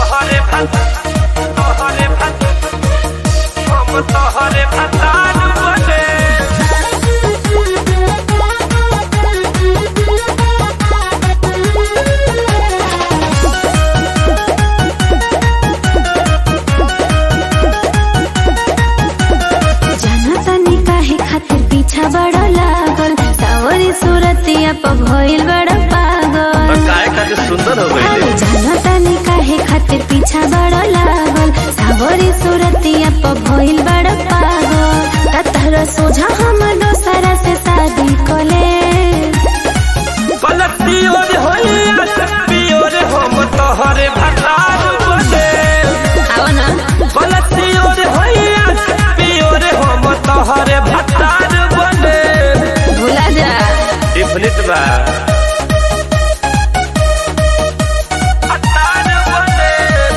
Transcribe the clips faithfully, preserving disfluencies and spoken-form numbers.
तोहरे भात तोहरे भात हम तोहरे भातार बने पीछा बड़ा लागल सावरी सूरतिया प भइल बड़ा पागल काहे खातिर सुंदर हो गइले जानो तनी काहे खातिर पीछा बड़ा लागल सावरी सूरतिया प भइल बड़ा पागल तहरा सोझा हम दोसरा से शादी कले गलती और होइया सकती और हम तोहरे भातार बने आओ ना गलती और होइया सकती और हम तोहरे भातार भुला जा डिफनिट बा भातार बने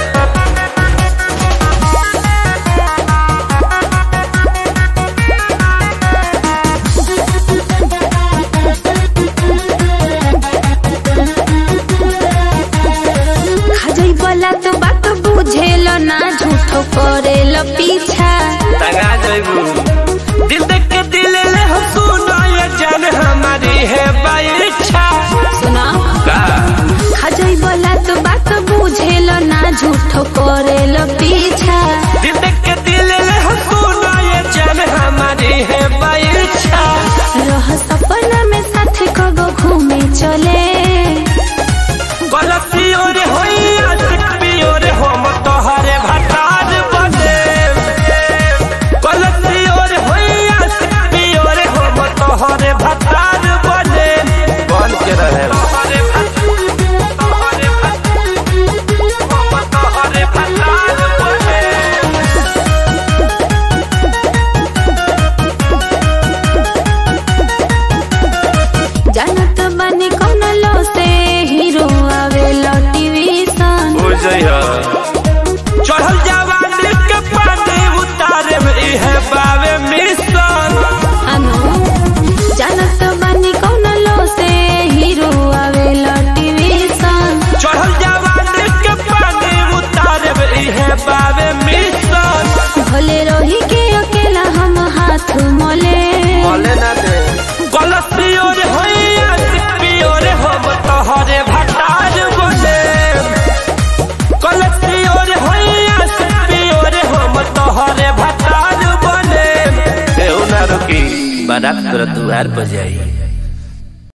खजई बोला तो बात बुझेल ना झूठो करेल पीछा तंगा जइबू दिल देख के दिल ले हो सुनो ये जान हमारी है बाइच्छा सुना का खजई बोला तो बात बुझेल ना झूठो करेल पीछा दिल देख के दिल ले हो सुनो ये जान हमारी है बाइच्छा रह सपना में साथी कगो घूमे चले गलती और होइया सकती और हम तोहरे भातार बने गलती और होइया सकती और हम तोहरे भातार बने बन के रहे तोहरे भात तोहरे भात हम तोहरे भातार बने जानत बनी कौन लो से हीरो आवे टीवी सन हो जइहा चढ़ल जवानी के पानी उतारे में इहे बावे मिशन अनु जानत बनी कौन लो से हीरो आवे टीवी सन चढ़ल जवानी के पानी उतारे में इहे बावे मिशन भले रही के अकेला हम हाथ मोले बोले ना दे गलती और होइया सकती और हम तोहरे भातार बने गलती और होइया सकती और हम तोहरे भातार बने केहू ना रुकी बारात तोरा दुआर पर जाई।